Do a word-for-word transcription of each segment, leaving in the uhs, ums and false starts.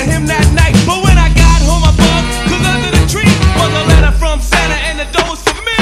to him that night. But when I got home, I bugged, cause under the tree was a letter from Santa, and the door was for me.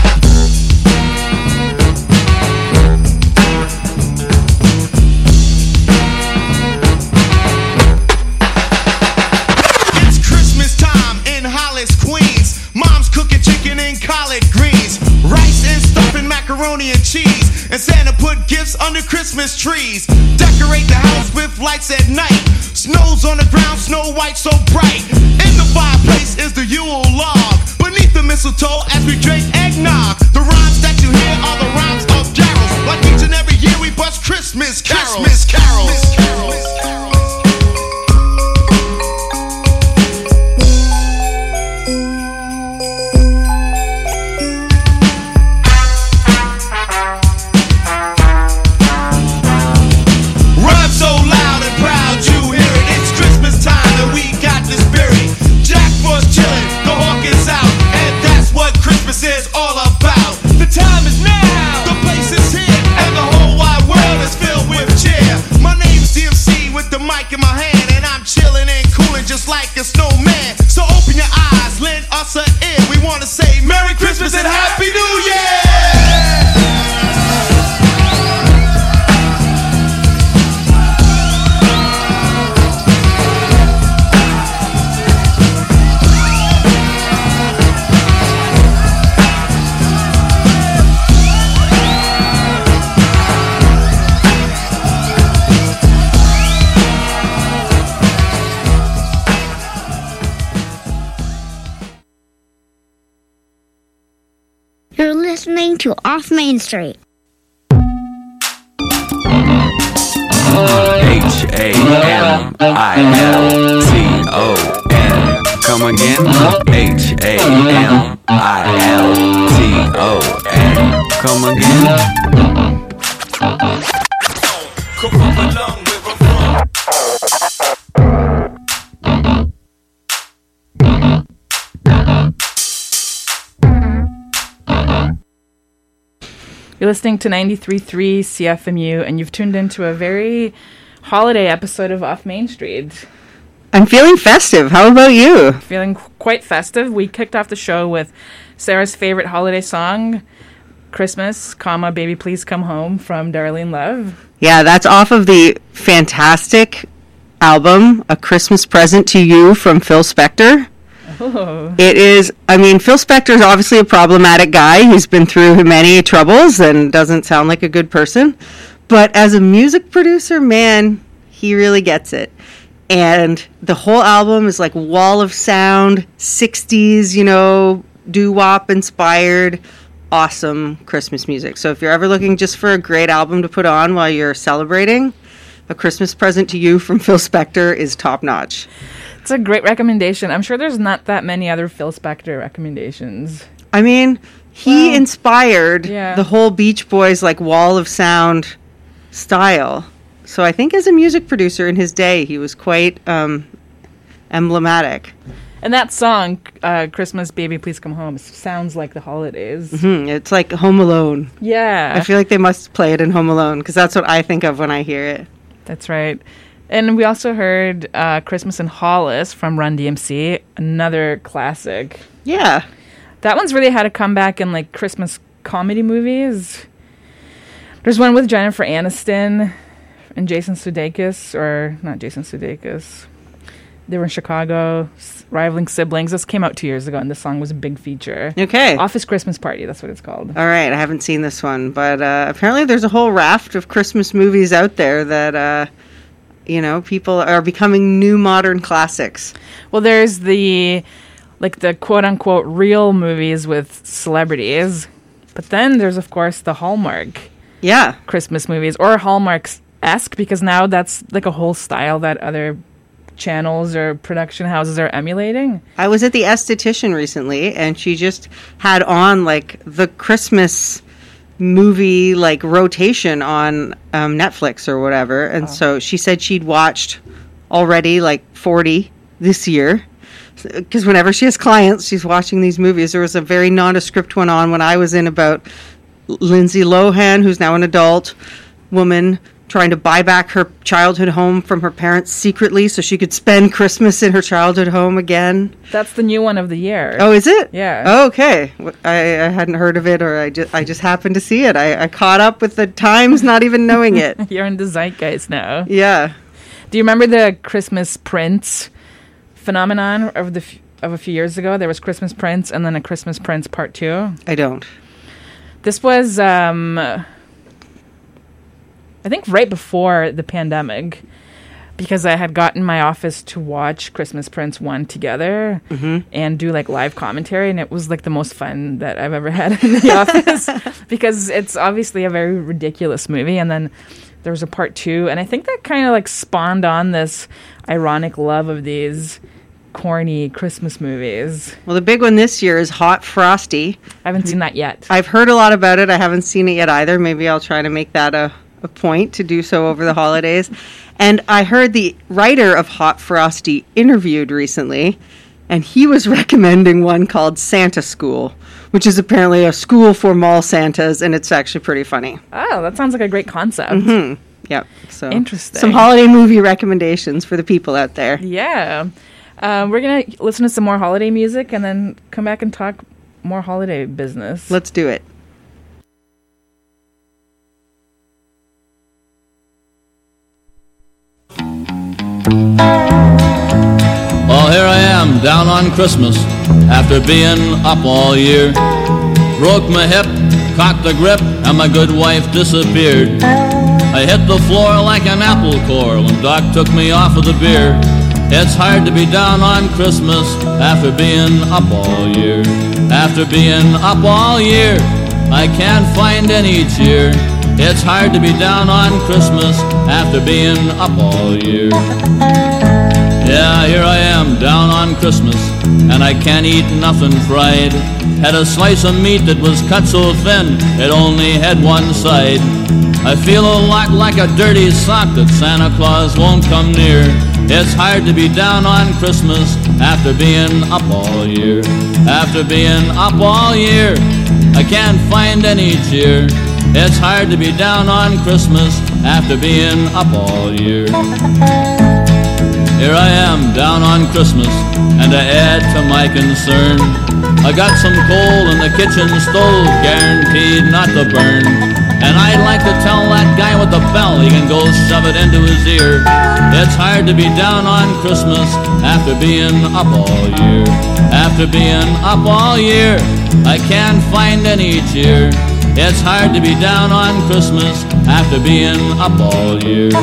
It's Christmas time in Hollis, Queens. Mom's cooking chicken and collard greens, rice and stuffing, macaroni and cheese, and Santa put gifts under Christmas trees. Decorate the house with lights at night. Snow's on the ground, snow white so bright. In the fireplace is the Yule log. Beneath the mistletoe as we drink eggnog. The rhymes that you hear are the rhymes of carols. Like each and every year we bust Christmas carols. Christmas carols. Christmas carols. In my hand, and I'm chilling and cooling just like a snowman. So open your eyes, lend us an ear. We want to say Merry Christmas and Happy New Year. You're listening to Off Main Street. H A M I L T O N. Come again? H A M I L T O N. Come again? Come along where I'm from. You're listening to ninety-three point three C F M U, and you've tuned into a very holiday episode of Off Main Street. I'm feeling festive. How about you? Feeling qu- quite festive. We kicked off the show with Sarah's favorite holiday song, Christmas, comma, Baby Please Come Home from Darlene Love. Yeah, that's off of the fantastic album, A Christmas Present to You from Phil Spector. Oh. It is, I mean, Phil Spector is obviously a problematic guy. He's been through many troubles and doesn't sound like a good person. But as a music producer, man, he really gets it. And the whole album is like wall of sound, sixties, you know, doo-wop inspired, awesome Christmas music. So if you're ever looking just for a great album to put on while you're celebrating, A Christmas Present to You from Phil Spector is top notch. It's a great recommendation. I'm sure there's not that many other Phil Spector recommendations. I mean, he well, inspired yeah. the whole Beach Boys, like, wall of sound style. So I think as a music producer in his day, he was quite um, emblematic. And that song, uh, Christmas, Baby Please Come Home, sounds like the holidays. Mm-hmm. It's like Home Alone. Yeah. I feel like they must play it in Home Alone, because that's what I think of when I hear it. That's right. And we also heard uh, Christmas in Hollis from Run D M C, another classic. Yeah. That one's really had a comeback in, like, Christmas comedy movies. There's one with Jennifer Aniston and Jason Sudeikis, or not Jason Sudeikis. They were in Chicago, s- rivaling siblings. This came out two years ago, and this song was a big feature. Okay. Office Christmas Party, that's what it's called. All right, I haven't seen this one, but uh, apparently there's a whole raft of Christmas movies out there that... Uh, you know, people are becoming new modern classics. Well, there's the, like, the quote-unquote real movies with celebrities. But then there's, of course, the Hallmark yeah. Christmas movies, or Hallmark-esque, because now that's, like, a whole style that other channels or production houses are emulating. I was at the esthetician recently, and she just had on, like, the Christmas movie, like, rotation on um, Netflix or whatever. And oh. so she said she'd watched already, like, forty this year. Because whenever she has clients, she's watching these movies. There was a very nondescript one on when I was in about Lindsay Lohan, who's now an adult woman, trying to buy back her childhood home from her parents secretly so she could spend Christmas in her childhood home again. That's the new one of the year. Oh, is it? Yeah. Oh, okay. I, I hadn't heard of it, or I just I just happened to see it. I, I caught up with the times, not even knowing it. You're in the zeitgeist now. Yeah. Do you remember the Christmas Prince phenomenon of the f- of a few years ago? There was Christmas Prince and then a Christmas Prince Part Two. I don't. This was, um, I think, right before the pandemic, because I had gotten my office to watch Christmas Prince one together Mm-hmm. and do like live commentary, and it was like the most fun that I've ever had in the office because it's obviously a very ridiculous movie, and then there was a part two, and I think that kind of like spawned on this ironic love of these corny Christmas movies. Well, the big one this year is Hot Frosty. I haven't seen that yet. I've heard a lot about it. I haven't seen it yet either. Maybe I'll try to make that a, a point to do so over the holidays. And I heard the writer of Hot Frosty interviewed recently, and he was recommending one called Santa School, which is apparently a school for mall Santas, and it's actually pretty funny. Oh, that sounds like a great concept. Mm-hmm. Yep. So Interesting. Some holiday movie recommendations for the people out there. Yeah. Uh, we're going to listen to some more holiday music and then come back and talk more holiday business. Let's do it. Well, here I am, down on Christmas, after being up all year. Broke my hip, cocked the grip, and my good wife disappeared. I hit the floor like an apple core when Doc took me off of the beer. It's hard to be down on Christmas after being up all year. After being up all year, I can't find any cheer. It's hard to be down on Christmas after being up all year. Yeah, here I am, down on Christmas, and I can't eat nothing fried. Had a slice of meat that was cut so thin, it only had one side. I feel a lot like a dirty sock that Santa Claus won't come near. It's hard to be down on Christmas after being up all year. After being up all year, I can't find any cheer. It's hard to be down on Christmas after being up all year. Here I am, down on Christmas, and to add to my concern, I got some coal in the kitchen stove, guaranteed not to burn. And I'd like to tell that guy with the bell he can go shove it into his ear. It's hard to be down on Christmas after being up all year. After being up all year, I can't find any cheer. It's hard to be down on Christmas after being up all year.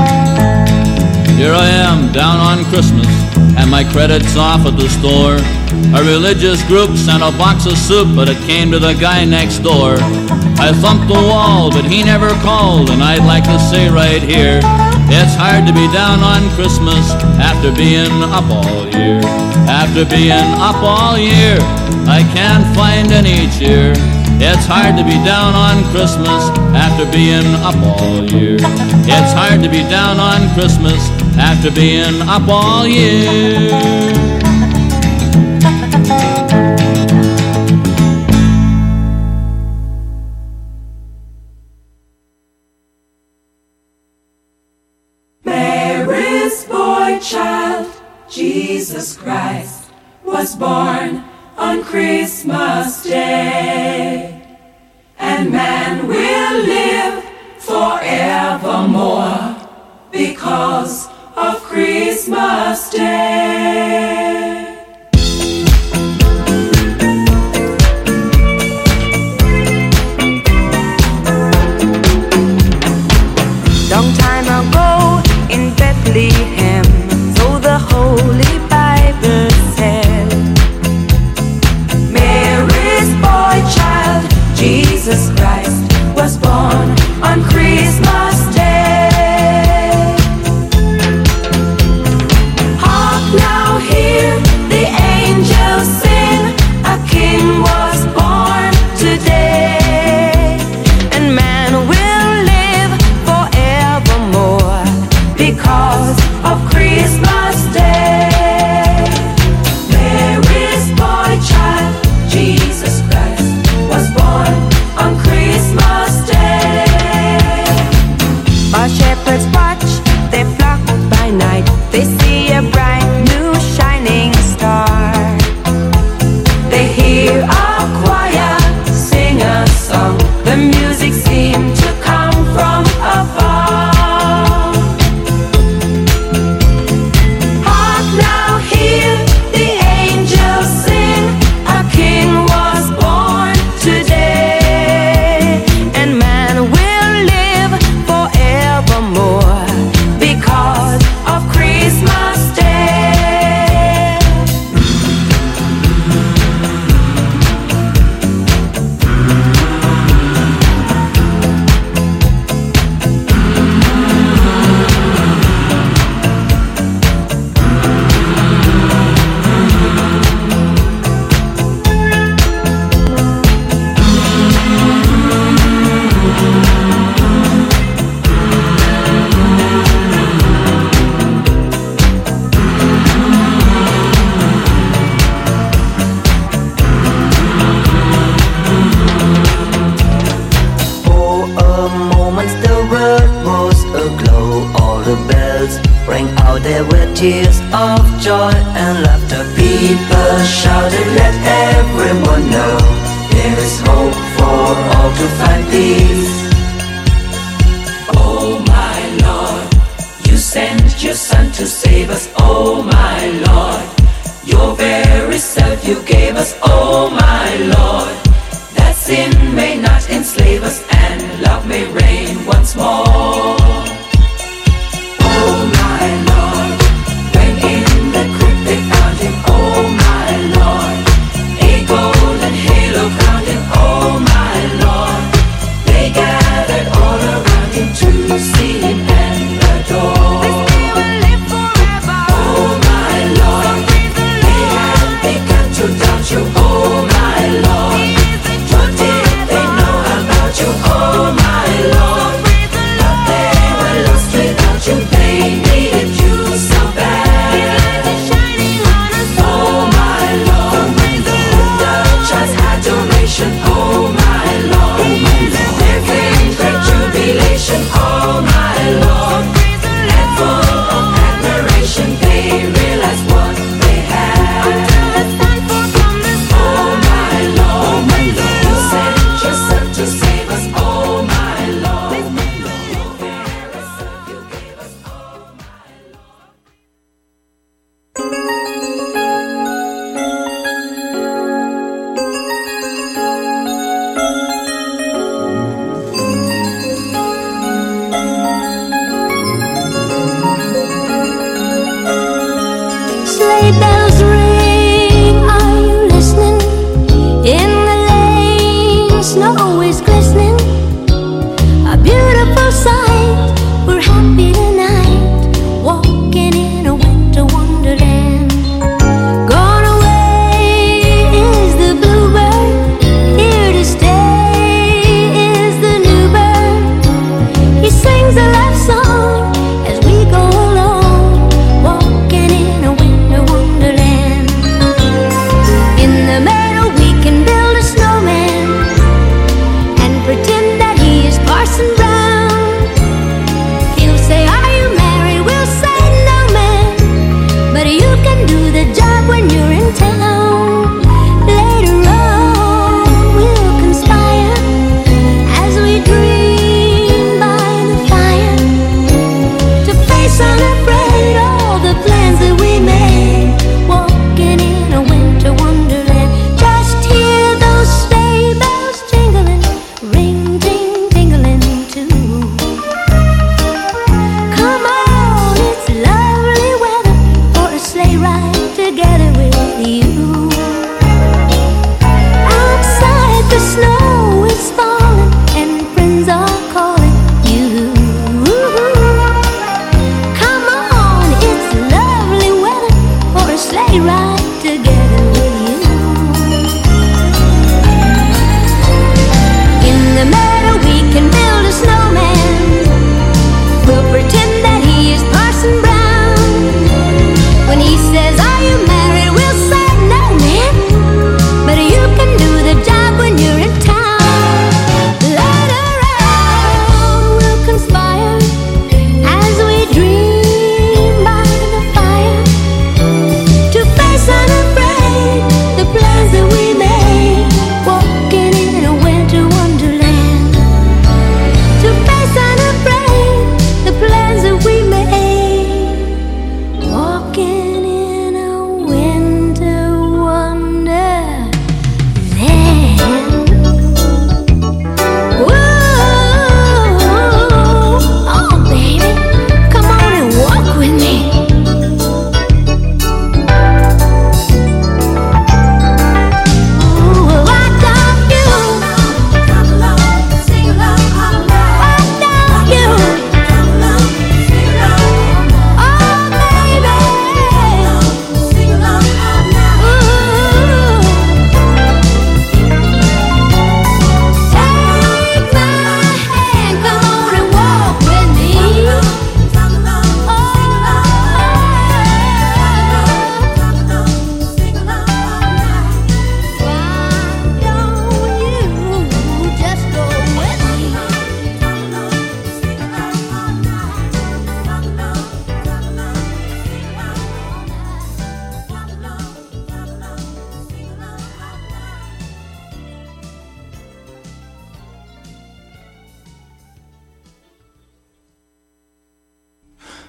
Here I am, down on Christmas, and my credit's off at the store. A religious group sent a box of soup, but it came to the guy next door. I thumped the wall, but he never called, and I'd like to say right here, it's hard to be down on Christmas after being up all year. After being up all year, I can't find any cheer. It's hard to be down on Christmas after being up all year. It's hard to be down on Christmas after being up all year. Mary's boy child, Jesus Christ, was born on Christmas Day. And man will live forevermore because of Christmas Day. Long time ago in Bethlehem, so the Holy Bible said, Mary's boy child, Jesus Christ, was born on Christmas Day. bright new shining star. They hear a choir sing a song. The music seemed to come from afar. Hark now, hear the angels sing. A king was born today, and man will live forevermore because of Christmas Day. For a moment the world was aglow. All the bells rang out, there were tears of joy and laughter. People shouted, let everyone know there is hope for all to find peace. Oh my Lord, you sent your son to save us. Oh my Lord, your very self you gave us. Oh my Lord, that sin may not enslave us and love may reign once more. Oh my Lord, when in the crypt they found him. Oh my Lord, a golden halo crowned him. Oh my Lord, they gathered all around him to see him and adore. Oh my Lord, they had begun to doubt you. Oh my Lord, what did they know about you? Oh my Lord, but they were lost without you. They needed you so bad. Oh my Lord, the church adoration. Oh my Lord, there came great jubilation. Oh my Lord, and full of admiration they realized what they had. Oh my Lord, you sent your son to save us. Oh my Lord, your very self you gave us. Oh my Lord. Sleigh bells ring, are you listening? In the lane, snow is glistening. A beautiful sight, we're happy tonight, walking in a winter wonderland. Gone away is the bluebird, here to stay is the new bird. He sings a love song as we go along, walking in a winter wonderland. In the meadow we can build a snowman and pretend that he is Parson Brown. He'll say, are you married? We'll say, no man, but you can do the job when you're in town. Later on we'll conspire as we dream by the fire, to face unafraid all the plans that we made, walking in a winter wonderland. Just hear those sleigh bells jingling, ring ting tingling too. Come on, it's lovely weather for a sleigh ride together with you. Outside the snow is falling and friends are calling you. Come on, it's lovely weather for a sleigh ride together with you. In the meadow we can build a snowman, we'll pretend that he is Parson Brown. When he says, are you married? We'll say, no man, but you can do the job when you're in town.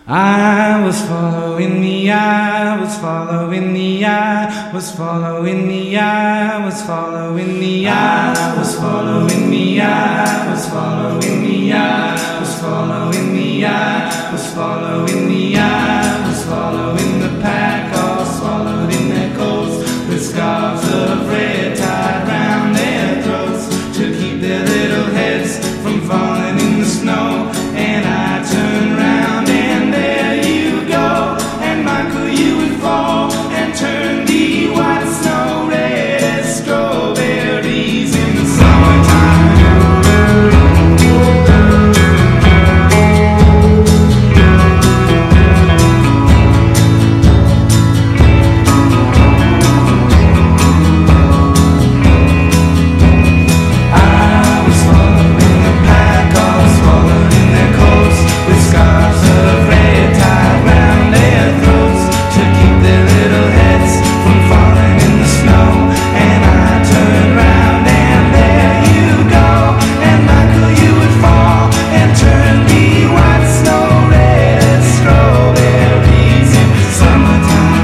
I was following the eye, was following the eye, was following the eye, was following the eye, was following the eye, was following the eye, was following the eye, was following the eye, was following the pack, all swallowed in their coats, with scarves of red tied round their throats to keep their little heads from falling in the snow. And I turned round and there you go, and Michael, you would fall and turn the white snow red as strawberries in the summertime. I was following the pack, all swallowed in their coats, with scarves of red tied round their throats to keep their little heads from falling in the snow. And I turned round and there you go, and Michael, you would fall and turn the white snow red as strawberries in summertime.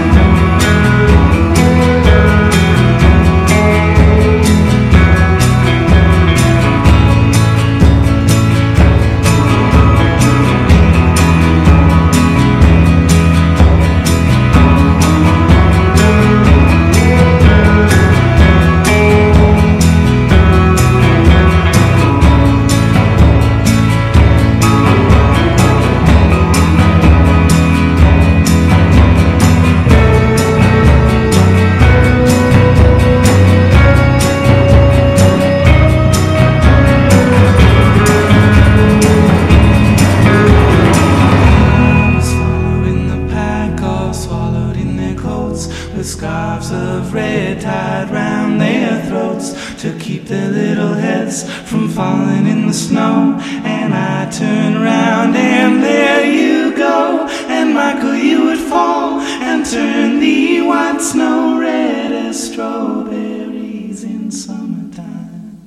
I was following the pack, all swallowed in their coats, with scarves of red tied round their throats to keep their little heads from falling in the snow. And I turned round and there you go, and Michael, you would fall and turn the white snow red as strawberries in summertime.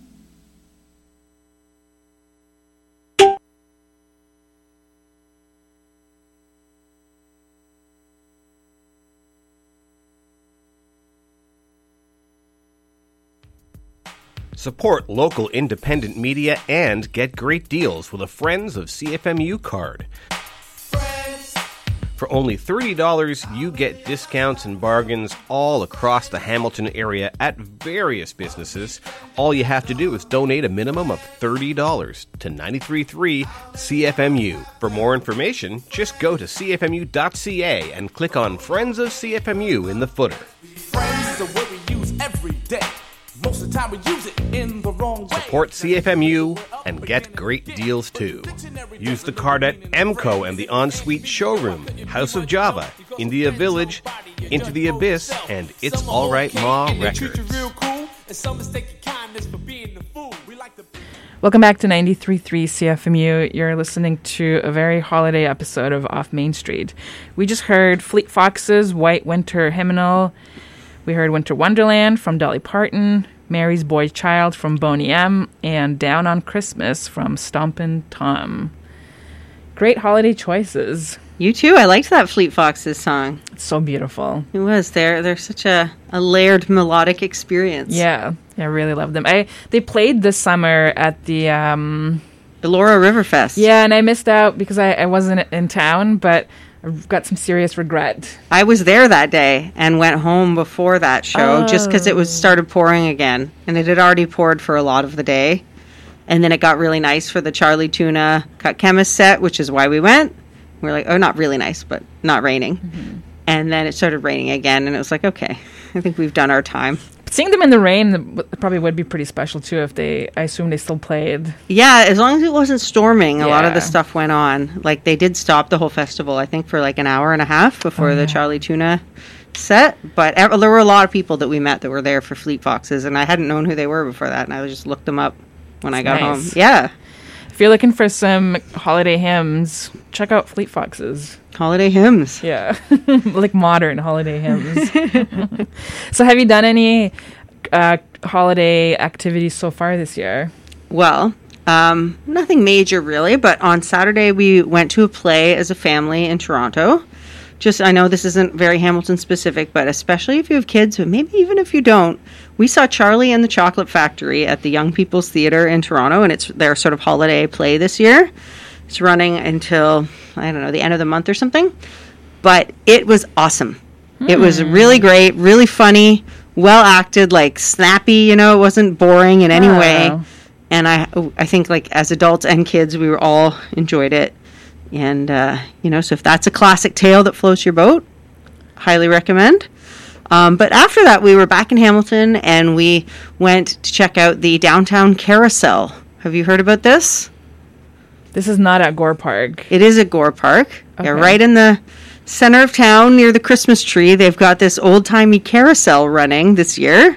Support local independent media and get great deals with a Friends of C F M U card. For only thirty dollars, you get discounts and bargains all across the Hamilton area at various businesses. All you have to do is donate a minimum of thirty dollars to ninety-three point three C F M U. For more information, just go to c f m u dot c a and click on Friends of C F M U in the footer. Friends is a word we use every day. Most of the time we use it in the wrong way. Support C F M U and get great deals too. Use the card at M C O and the Ensuite Showroom, House of Java, India Village, Into the Abyss, and It's Alright Ma Records. Welcome back to ninety-three point three C F M U. You're listening to a very holiday episode of Off Main Street. We just heard Fleet Foxes' White Winter Hymnal. We heard Winter Wonderland from Dolly Parton, Mary's Boy Child from Boney M, and Down on Christmas from Stompin' Tom. Great holiday choices. You too. I liked that Fleet Foxes song. It's so beautiful. It was. They're they're such a, a layered melodic experience. Yeah, I really love them. I they played this summer at the um, the Laura Riverfest. Yeah, and I missed out because I, I wasn't in town, but I've got some serious regret. I was there that day and went home before that show Oh. just because it was started pouring again, and it had already poured for a lot of the day, and then it got really nice for the Charlie Tuna Cut Chemist set, which is why we went. We We're like, oh, not really nice, but not raining. Mm-hmm. And then it started raining again, and it was like, okay, I think we've done our time. Seeing them in the rain w- probably would be pretty special too. If they, I assume they still played. Yeah, as long as it wasn't storming, a lot of the Yeah. stuff went on. Like, they did stop the whole festival, I think, for like an hour and a half before Oh, the yeah. Charlie Tuna set. But ev- there were a lot of people that we met that were there for Fleet Foxes, and I hadn't known who they were before that, and I just looked them up when I got Nice. home. Yeah. If you're looking for some holiday hymns, check out Fleet Foxes. Holiday hymns. Yeah, like modern holiday hymns. So, have you done any uh, holiday activities so far this year? Well, Um, nothing major really, but on Saturday we went to a play as a family in Toronto. Just, I know this isn't very Hamilton specific, but especially if you have kids, but maybe even if you don't, we saw Charlie and the Chocolate Factory at the Young People's Theatre in Toronto, and it's their sort of holiday play this year. It's running until, I don't know, the end of the month or something. But it was awesome. It was really great, really funny, well acted, like snappy, you know, it wasn't boring in any Oh. way. And I I think like as adults and kids, we were all enjoyed it. And, uh, you know, so if that's a classic tale that floats your boat, highly recommend. Um, but after that, we were back in Hamilton and we went to check out the Downtown Carousel. Have you heard about this? This is not at Gore Park. It is at Gore Park. Yeah, Okay. right in the center of town near the Christmas tree. They've got this old-timey carousel running this year.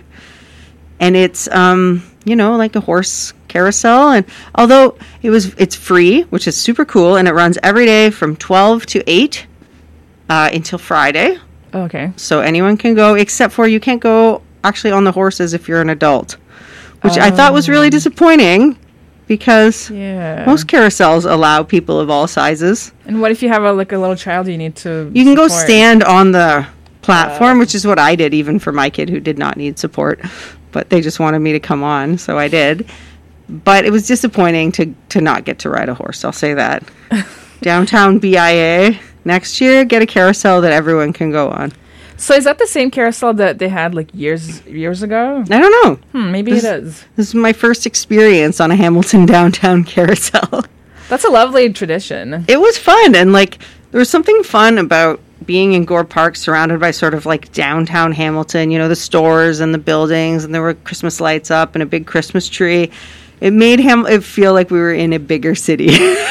And it's, um, you know, like a horse carousel. And although it was, it's free, which is super cool, and it runs every day from twelve to eight uh, until Friday. Okay. So anyone can go, except for you can't go actually on the horses if you're an adult, which I thought was really disappointing because Yeah. most carousels allow people of all sizes. And what if you have a like a little child you need to You can go support? stand on the platform, which is what I did, even for my kid who did not need support. But they just wanted me to come on, so I did. But it was disappointing to, to not get to ride a horse, I'll say that. Downtown B I A, next year, get a carousel that everyone can go on. So is that the same carousel that they had like years years ago? I don't know. Hmm, maybe This- it is. This is my first experience on a Hamilton downtown carousel. That's a lovely tradition. It was fun, and like there was something fun about being in Gore Park surrounded by sort of like downtown Hamilton, you know, the stores and the buildings, and there were Christmas lights up and a big Christmas tree. It made him it feel like we were in a bigger city.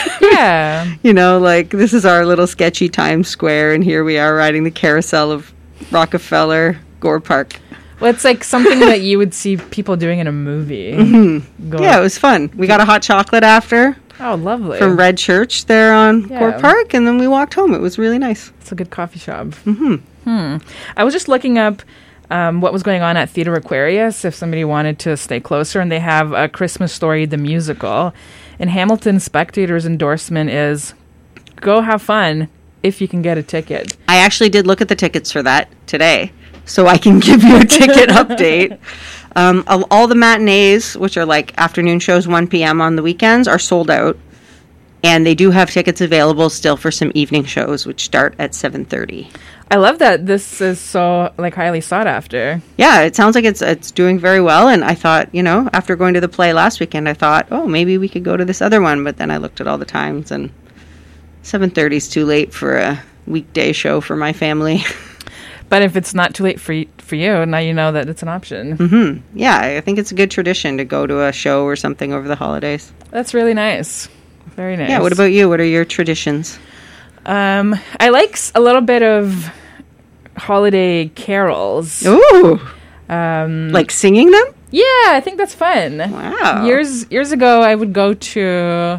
Yeah. You know, like this is our little sketchy Times Square, and here we are riding the carousel of Rockefeller, Gore Park. Well, it's like something that you would see people doing in a movie. Mhm. Go- Yeah, it was fun. We got a hot chocolate after Oh, lovely. from Red Church there on Yeah. Gore Park, and then we walked home. It was really nice. It's a good coffee shop. Mm-hmm. Hmm. I was just looking up um, what was going on at Theatre Aquarius if somebody wanted to stay closer, and they have a Christmas Story, the musical. And Hamilton Spectator's endorsement is go have fun if you can get a ticket. I actually did look at the tickets for that today, so I can give you a ticket update. Um, all, all the matinees, which are like afternoon shows, one p.m. on the weekends, are sold out. And they do have tickets available still for some evening shows, which start at seven thirty. I love that this is so like highly sought after. Yeah, it sounds like it's it's doing very well. And I thought, you know, after going to the play last weekend, I thought, oh, maybe we could go to this other one. But then I looked at all the times, and seven thirty is too late for a weekday show for my family. But if it's not too late for y- for you, now you know that it's an option. hmm Yeah, I think it's a good tradition to go to a show or something over the holidays. That's really nice. Very nice. Yeah, what about you? What are your traditions? Um, I like s- a little bit of holiday carols. Ooh, Um, like singing them? yeah, I think that's fun. Wow. Years years ago, I would go to.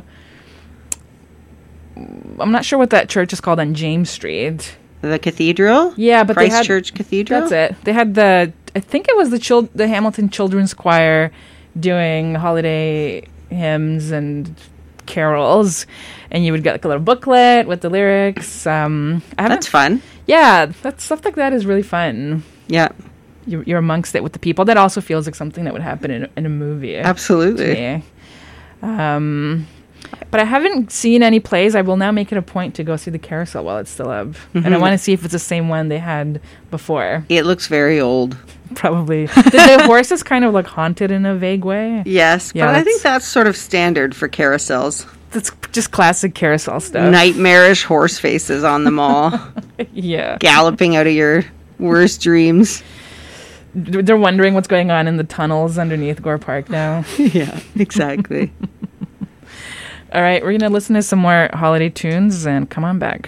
I'm not sure what that church is called on James Street. The cathedral? Yeah, but they had Christchurch Cathedral? That's it. They had the. I think it was the chil- the Hamilton Children's Choir doing holiday hymns and carols, and you would get like a little booklet with the lyrics. Um, I haven't- That's fun. Yeah, that stuff like that is really fun. Yeah, You're, you're amongst it with the people. That also feels like something that would happen in, in a movie. absolutely. to me. Um, but I haven't seen any plays. I will now make it a point to go see the carousel while it's still up, and I Mhm. want to see if it's the same one they had before. It looks very old. Probably. Did the horses kind of look haunted in a vague way? Yes, Yeah, but I think that's- that's sort of standard for carousels. That's just classic carousel stuff. Nightmarish horse faces on them all, Yeah. galloping out of your worst dreams. D- They're wondering what's going on in the tunnels underneath Gore Park now. Yeah, exactly. All right, we're going to listen to some more holiday tunes and come on back.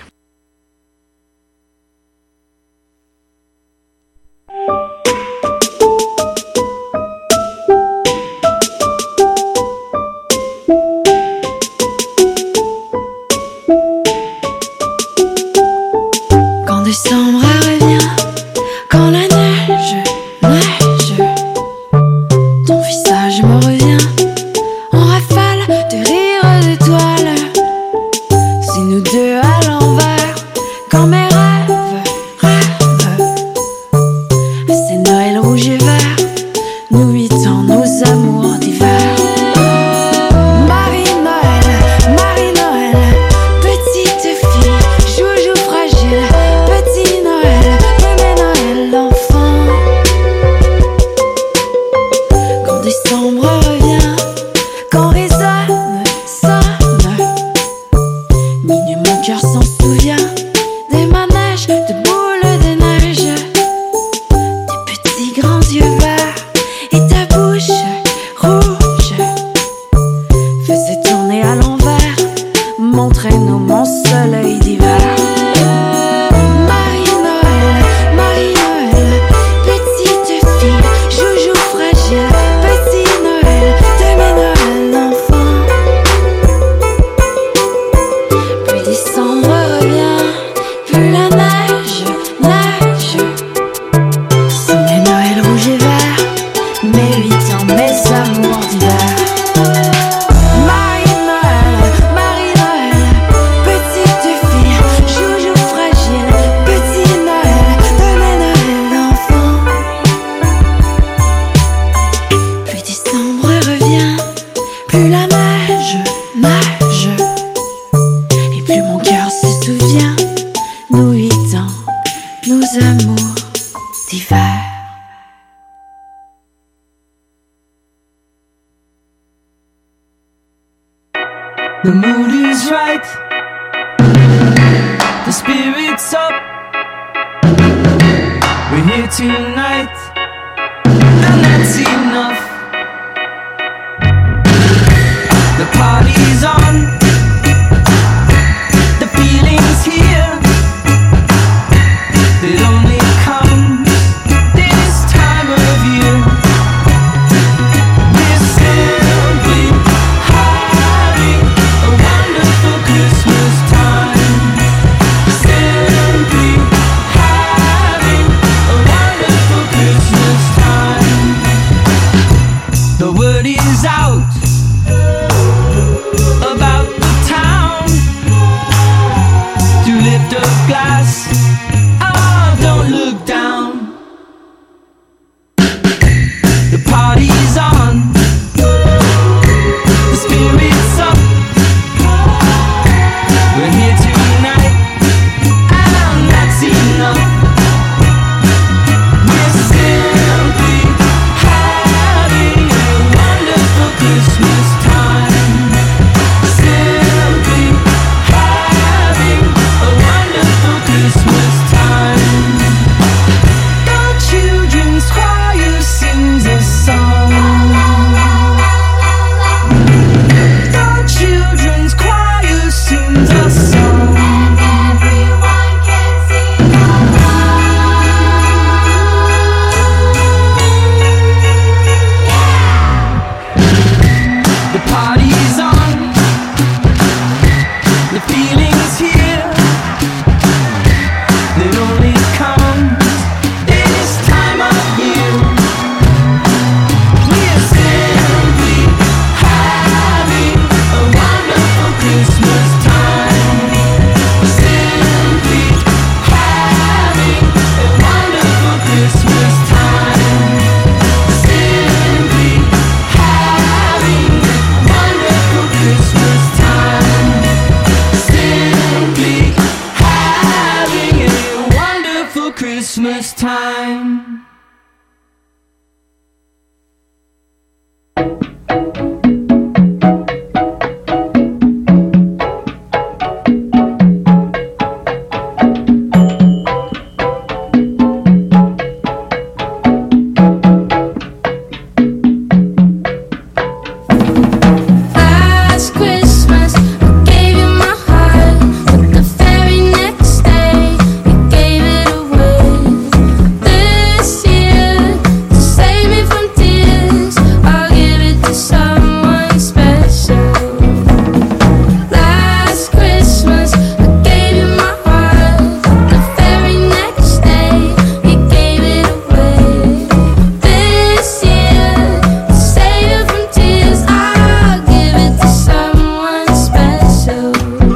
Quand décembre revient, quand la neige, neige, ton visage me revient en rafale de d'amour d'hiver. The mood is right, the spirit's up. We're here tonight, and that's enough. The party's on, the feeling's here. It only comes this time of year. We're simply having a wonderful Christmas time. Simply having a wonderful Christmas time. The word is out about the town to lift a glass. Oh, don't look down. The party's on, the spirit's up. We're here tonight, and that's enough. We're simply having a wonderful Christmas time. Simply having a wonderful Christmas time. The children's choir sings a song. The children's choir sings a song. Everyone can sing The party's on, the feeling's here. It only comes this time of year. We're simply having a wonderful Christmas time. Simply having a wonderful Christmas time. Simply having a wonderful Christmas time. Simply having a wonderful Christmas time. Last Christmas, I gave you my heart, but the very next day, you gave it away. This year, to save me from tears, I'll give it to someone special. Last Christmas, I gave you my heart, but the very next day, you gave it away. This year, to save you from tears, I'll give it to someone special.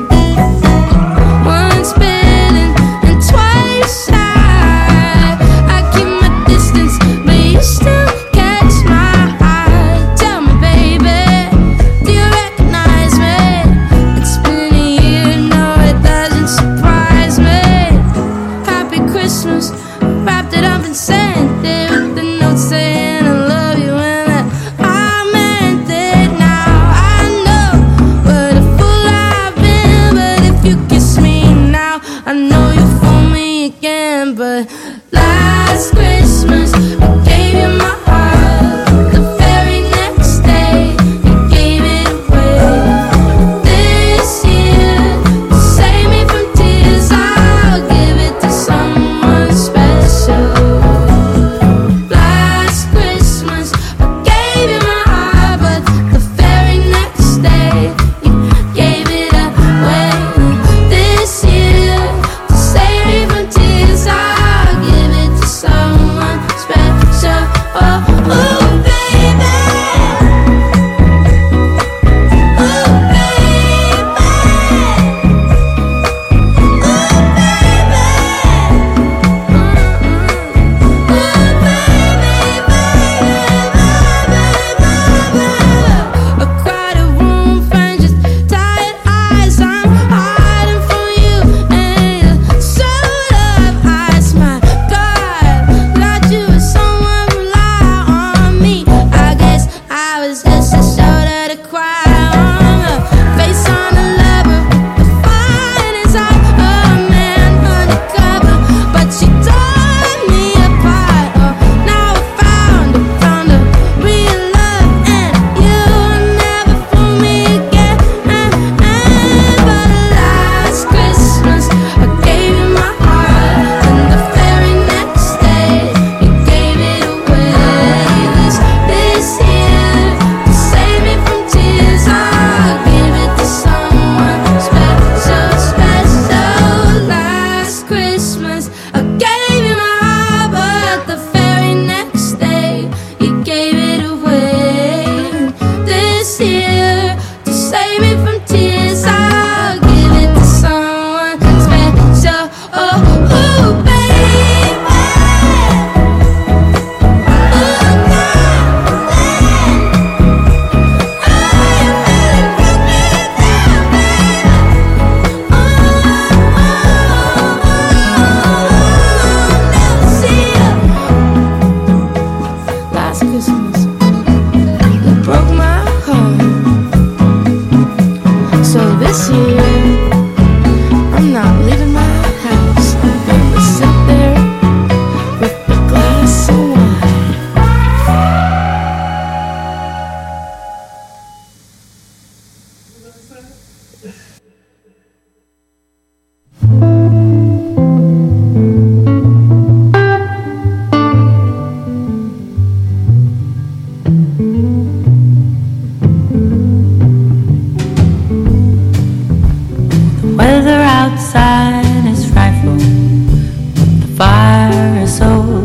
Once bitten and twice shy, I keep my distance, but you still catch my eye. Tell me, baby, do you recognize me? It's been a year, no, it doesn't surprise me. Happy Christmas, wrapped it up and sent it with the note saying I love you and that I meant it. Now I know what a fool I've been, but if you kiss me now, I know you'll fool me again. But last Christmas, I gave you my heart. The very next day, you gave it away. This year, to save me from tears, I'll give it to someone special. Last Christmas, I gave you my heart, but the very next day, you gave it away. This year, to save me from tears, I'll give it to someone special. Oh,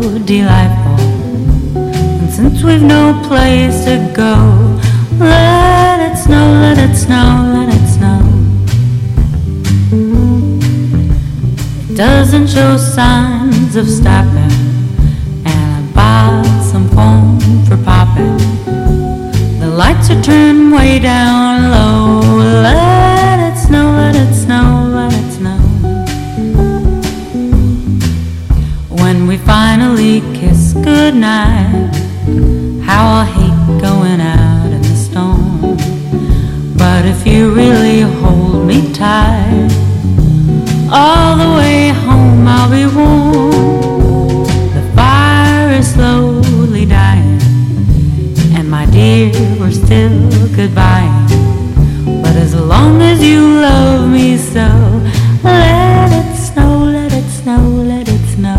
delightful. And since we've no place to go, let it snow, let it snow, let it snow. It doesn't show signs of stopping, and I bought some foam for popping. The lights are turned way down low. Let it snow, let it snow, let it snow. When we finally kiss goodnight, how I'll hate going out in the storm. But if you really hold me tight, all the way home I'll be warm. The fire is slowly dying, and my dear, we're still goodbye. But as long as you love me so, let it snow, let it snow, let it snow.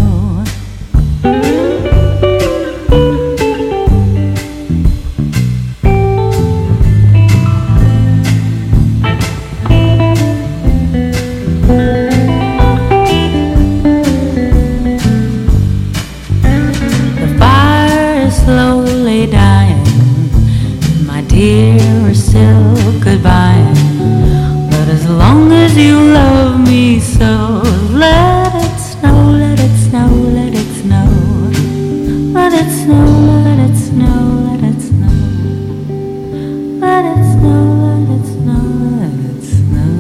The fire is slowly dying, my dear, we're still goodbye. But as long as you love me so, let it snow, let it snow, let it snow. Let it snow, let it snow, let it snow. Let it snow, let it snow, let it snow.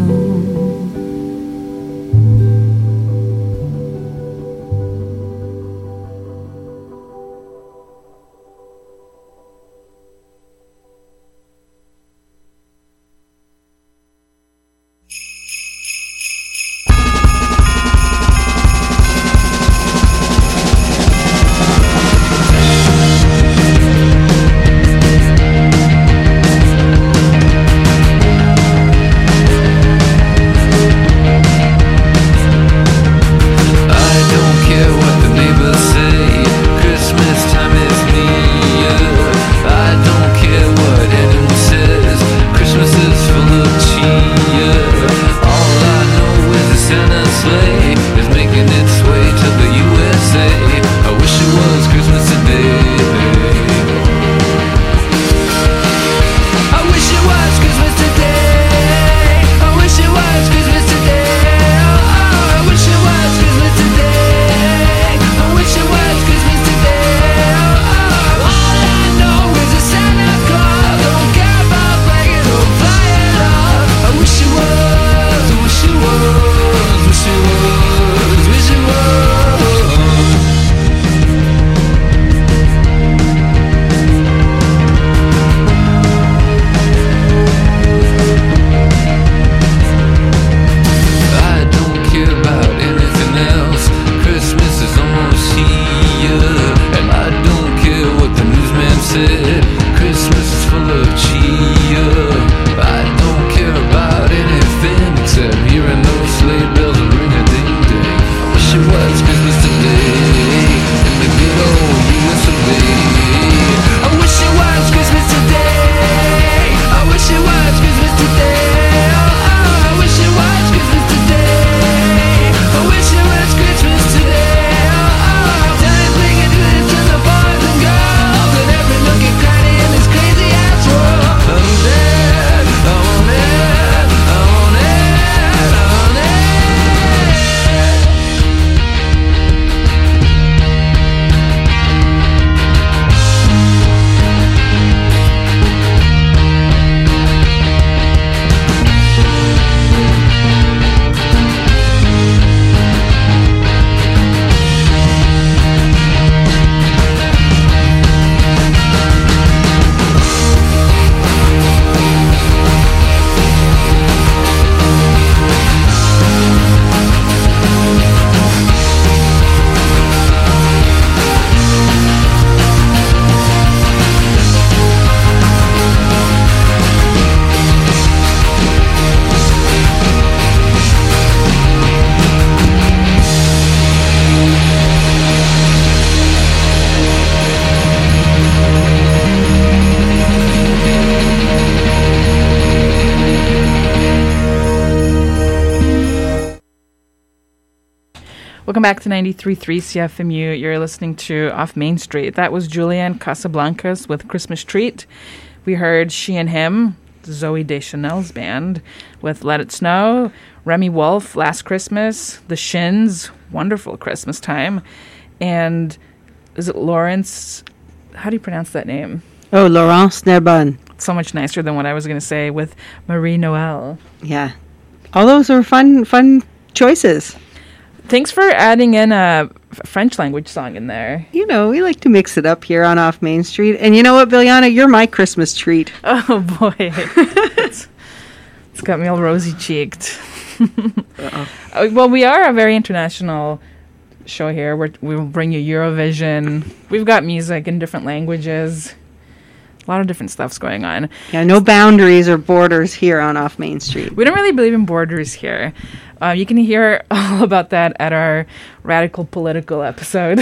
Welcome back to ninety-three point three C F M U. You're listening to Off Main Street. That was Julian Casablancas with Christmas Treat. We heard She and Him, Zoe Deschanel's band, with Let It Snow. Remy Wolf, Last Christmas. The Shins, Wonderful Christmas Time. And is it Lawrence? How do you pronounce that name? Oh, Laurence Nerbonne. So much nicer than what I was going to say with Marie Noel. Yeah. All those are fun, fun choices. Thanks for adding in a f- French language song in there. You know, we like to mix it up here on Off Main Street. And you know what, Biljana? You're my Christmas treat. Oh, boy. it's, it's got me all rosy-cheeked. uh, well, we are a very international show here. We're, we will bring you Eurovision. We've got music in different languages. A lot of different stuff's going on. Yeah, no boundaries or borders here on Off Main Street. We don't really believe in borders here. Uh, you can hear all about that at our Radical Political episode.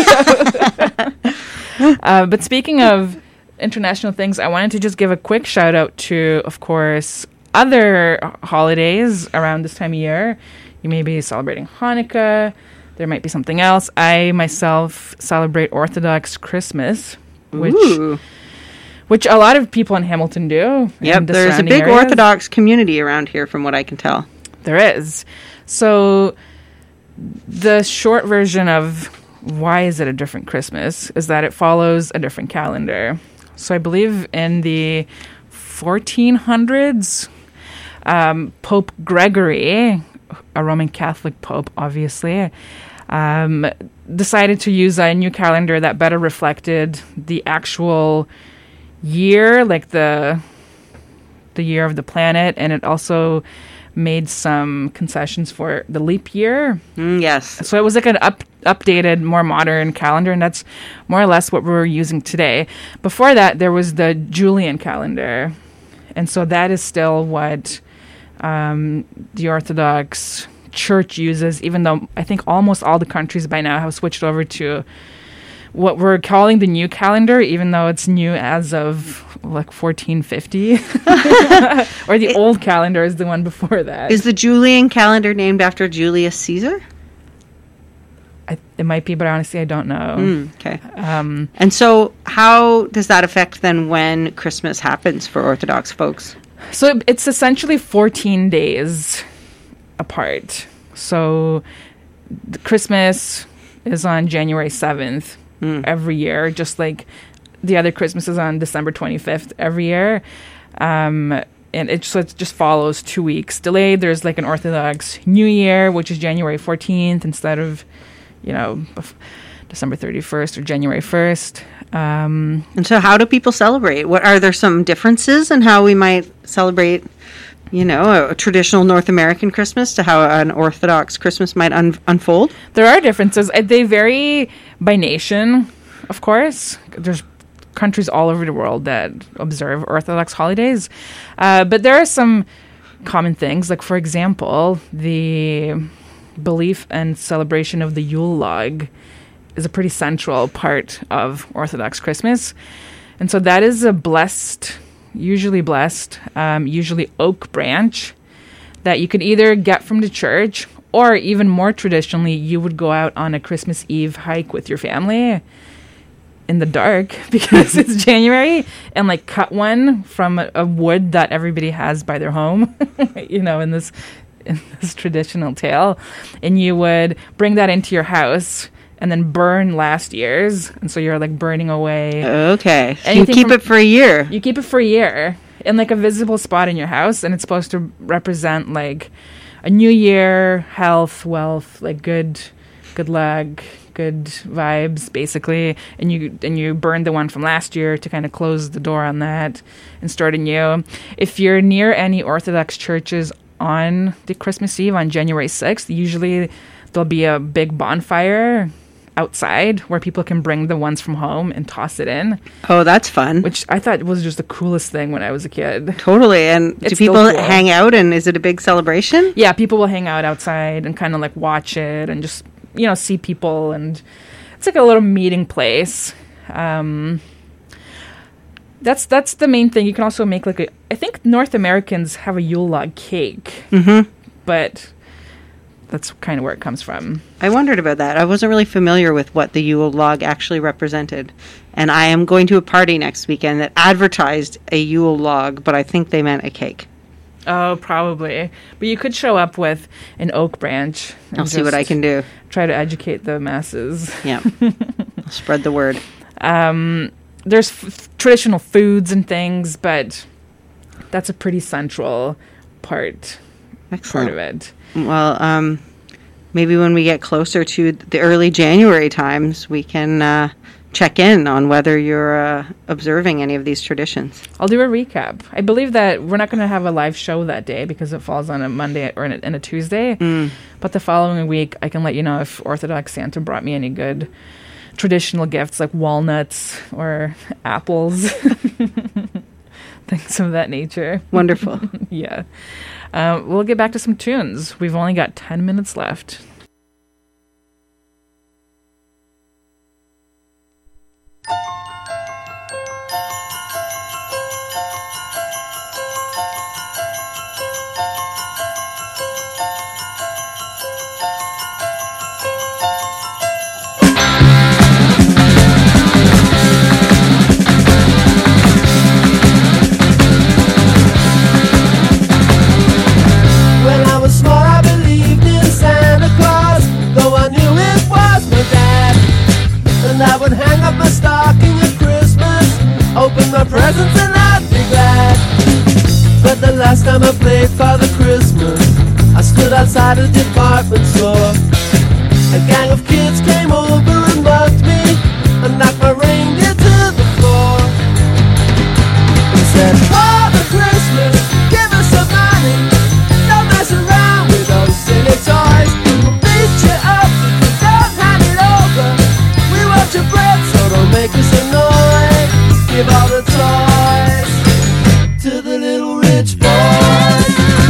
uh, but speaking of international things, I wanted to just give a quick shout out to, of course, other holidays around this time of year. You may be celebrating Hanukkah. There might be something else. I myself celebrate Orthodox Christmas, which Ooh. which a lot of people in Hamilton do. Yep, in the there's a surrounding big areas. Orthodox community around here from what I can tell. There is. So the short version of why is it a different Christmas is that it follows a different calendar. So I believe in the fourteen hundreds, um, Pope Gregory, a Roman Catholic pope, obviously, um, decided to use a new calendar that better reflected the actual year, like the the year of the planet, and it also made some concessions for the leap year. Mm, yes. So it was like an up, updated, more modern calendar, and that's more or less what we're using today. Before that, there was the Julian calendar, and so that is still what um, the Orthodox Church uses, even though I think almost all the countries by now have switched over to what we're calling the new calendar, even though it's new as of like fourteen fifty. Or the it, old calendar is the one before that. Is the Julian calendar named after Julius Caesar? I, it might be, but honestly, I don't know. Mm, okay. Um, and so how does that affect then when Christmas happens for Orthodox folks? So it, it's essentially fourteen days apart. So the Christmas is on January seventh. Mm. Every year, just like the other Christmas is on December twenty-fifth every year. Um, and it, so it just follows two weeks delayed. There's like an Orthodox New Year, which is January fourteenth instead of, you know, December thirty-first or January first. Um, and so how do people celebrate? What are there some differences in how we might celebrate, you know, a, a traditional North American Christmas to how an Orthodox Christmas might un- unfold? There are differences. They vary by nation, of course. There's countries all over the world that observe Orthodox holidays. Uh, but there are some common things. Like, for example, the belief and celebration of the Yule log is a pretty central part of Orthodox Christmas. And so that is a blessed... usually blessed, um, usually oak branch that you could either get from the church, or even more traditionally, you would go out on a Christmas Eve hike with your family in the dark because it's January, and like cut one from a, a wood that everybody has by their home, you know, in this in this traditional tale, and you would bring that into your house and then burn last year's, and so you're like burning away. Okay, so you keep it for a year. You keep it for a year in like a visible spot in your house, and it's supposed to represent like a new year, health, wealth, like good, good luck, good vibes, basically. And you and you burn the one from last year to kind of close the door on that and start anew. If you're near any Orthodox churches on the Christmas Eve on January sixth, usually there'll be a big bonfire outside where people can bring the ones from home and toss it in. Oh, that's fun. Which I thought was just the coolest thing when I was a kid. Totally. And It's do people still cool. hang out, and is it a big celebration? Yeah, people will hang out outside and kind of like watch it and just, you know, see people, and it's like a little meeting place. Um, that's that's the main thing. You can also make like a, I think North Americans have a Yule log cake, Mm-hmm. but that's kind of where it comes from. I wondered about that. I wasn't really familiar with what the Yule log actually represented. And I am going to a party next weekend that advertised a Yule log, but I think they meant a cake. Oh, probably. But you could show up with an oak branch. and I'll see what I just can do. Try to educate the masses. Yeah. Spread the word. Um, there's f- traditional foods and things, but that's a pretty central part, Excellent. part of it. Well, um, maybe when we get closer to the early January times, we can uh, check in on whether you're uh, observing any of these traditions. I'll do a recap. I believe that we're not going to have a live show that day because it falls on a Monday or in a, in a Tuesday. Mm. But the following week, I can let you know if Orthodox Santa brought me any good traditional gifts like walnuts or apples, things of that nature. Wonderful. Yeah. Uh, we'll get back to some tunes. We've only got ten minutes left. When I was small, I believed in Santa Claus, though I knew it was my dad. And I would hang up my stocking at Christmas, open my presents and I'd be glad. But the last time I played Father Christmas, I stood outside a department store. A gang of kids came over and mugged me and knocked my reindeer to the floor. They said, Father Christmas, give us some money. Don't mess around with those silly toys. We'll beat you up if you don't hand it over. We want your bread, so don't make us annoy. Give all the toys to the little rich boys.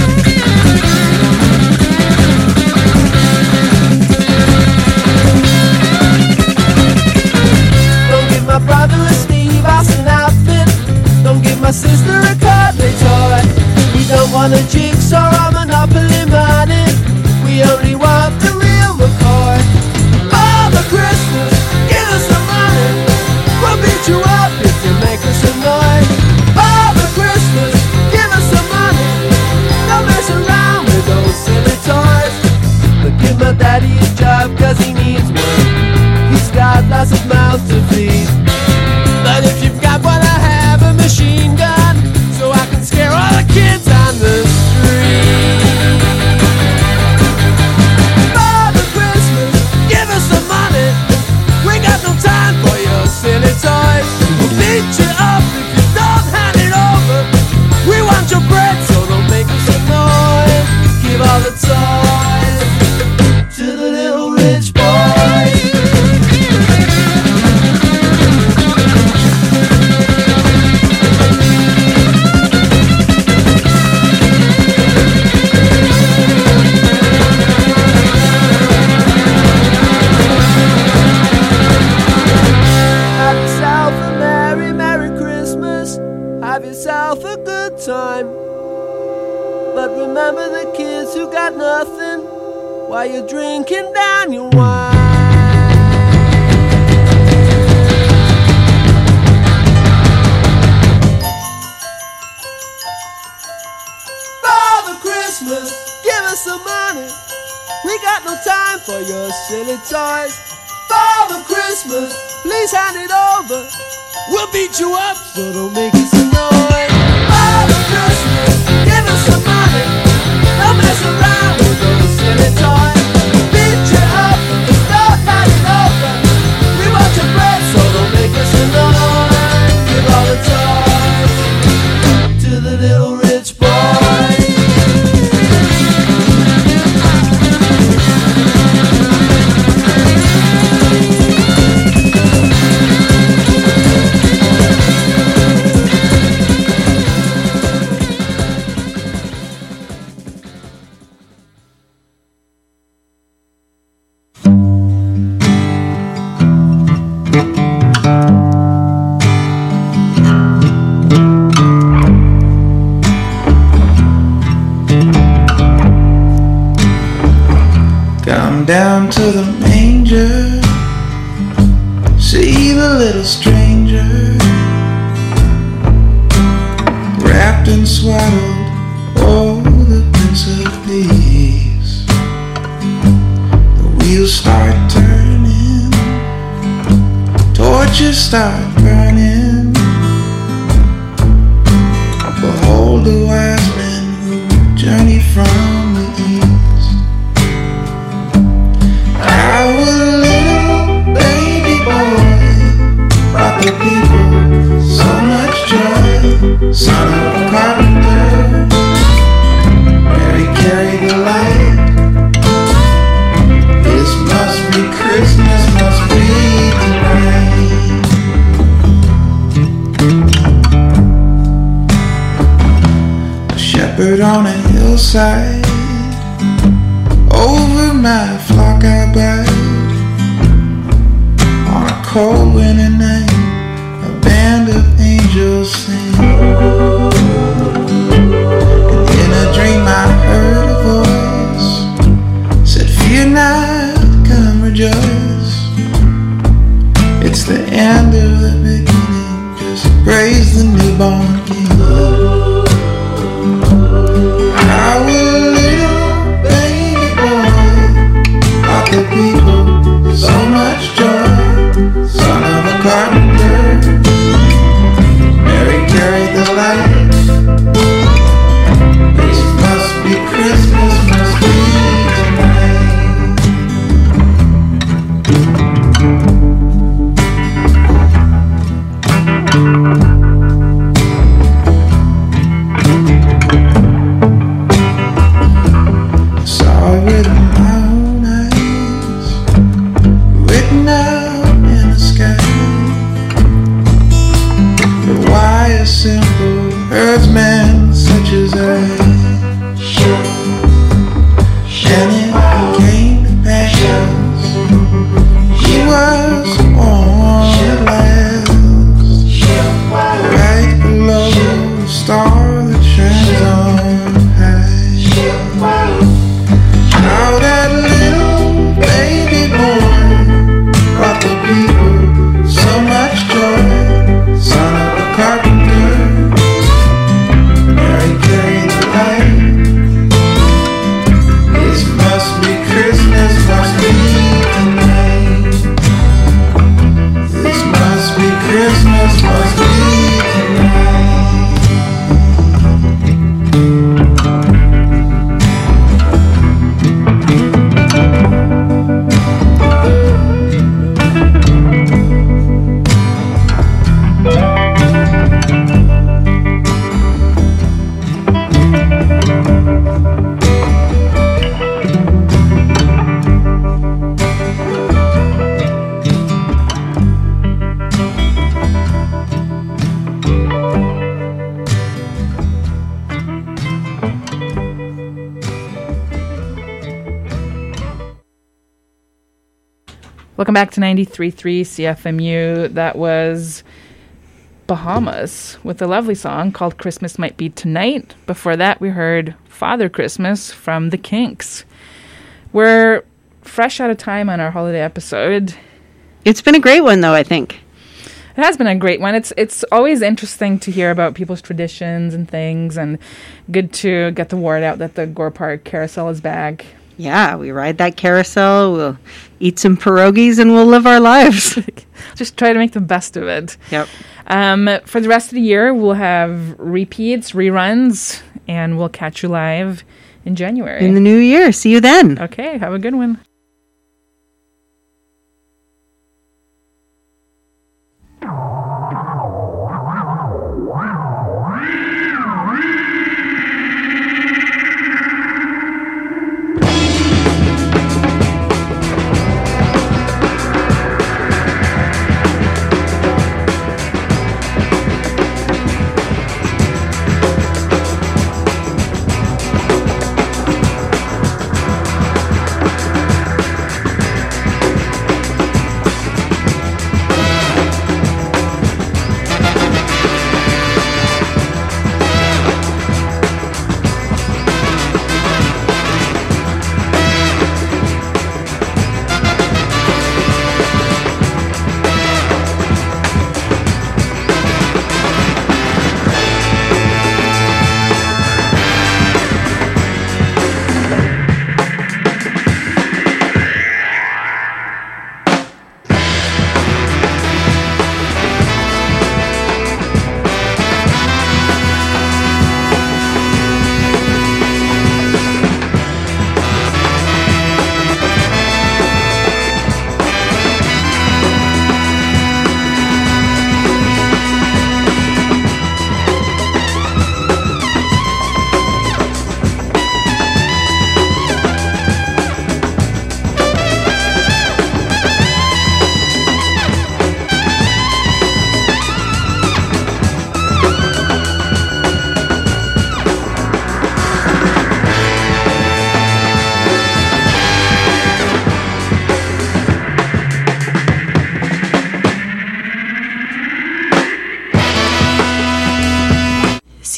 Don't give my brother a Steve Austin outfit. Don't give my sister a cuddly toy. We don't want a jigsaw or Monopoly money. We only want the real McCoy. Father Christmas, give us some money. We'll beat you up if you make us annoy. Father Christmas, give us some money. Don't mess around with those silly toys. But give my daddy a job cause he needs one. He's got lots of mouths to feed. But if you've got what I have, a machine gun, so I can scare all the kids on the street. Father Christmas, give us some money. We got no time for your silly toys. We'll beat you up if you don't hand it over. We want your bread, so don't make us annoy. Give all the toys to the little rich boys. Have yourself a merry, merry Christmas. Have yourself a good time. But remember the kids who got nothing while you're drinking down your wine. Father Christmas, give us some money. We got no time for your silly toys. Father Christmas, please hand it over. We'll beat you up, so don't make us annoyed. Father Christmas, give us some money. Don't mess around with those silly toys. We'll beat you up, if you don't hand it over. We want your bread, so don't make us annoyed. Give all the toys to the little rich boys. down to the manger, see the little stranger, wrapped and swaddled, oh, the Prince of Peace. The wheels start turning, torches start burning. Behold the wise men who journey from the east. How a little baby boy brought the people so much joy. Son of a carpenter, Mary carried the light. This must be Christmas, must be tonight. A shepherd on a hillside, over my flock I bide. On a cold winter night, a band of angels sing. And in a dream I heard a voice, said, fear not, come rejoice. It's the end of the beginning, just praise the newborn King. How a little baby boy brought the people so much joy. Son of a carpenter, Mary carried the light. This must be Christmas, must be saw it with my own eyes, written out in the sky. But why a simple herdsman such as I? And it came to pass, he was born at last, right below the star that shines on high. How that little baby boy brought the people so much joy. Son of a carpenter, Mary carried the light. This must be Christmas, must be tonight. This must be Christmas, must be tonight. Welcome back to ninety-three point three C F M U. That was Bahamas with a lovely song called Christmas Might Be Tonight. Before that, we heard Father Christmas from the Kinks. We're fresh out of time on our holiday episode. It's been a great one, though, I think. It has been a great one. It's it's always interesting to hear about people's traditions and things, and good to get the word out that the Gore Park Carousel is back. Yeah, we ride that carousel, we'll eat some pierogies, and we'll live our lives. Just try to make the best of it. Yep. Um, for the rest of the year, we'll have repeats, reruns, and we'll catch you live in January. In the new year. See you then. Okay, have a good one.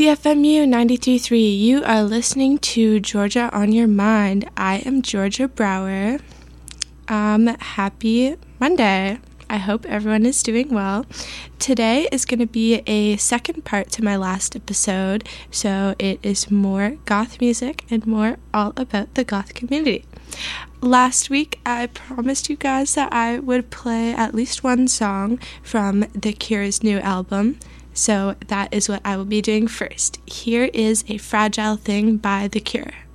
C F M U ninety-three point three. You are listening to Georgia on Your Mind. I am Georgia Brower. Um, happy Monday. I hope everyone is doing well. Today is going to be a second part to my last episode, so it is more goth music and more all about the goth community. Last week, I promised you guys that I would play at least one song from The Cure's new album. So that is what I will be doing first. Here is A Fragile Thing by The Cure.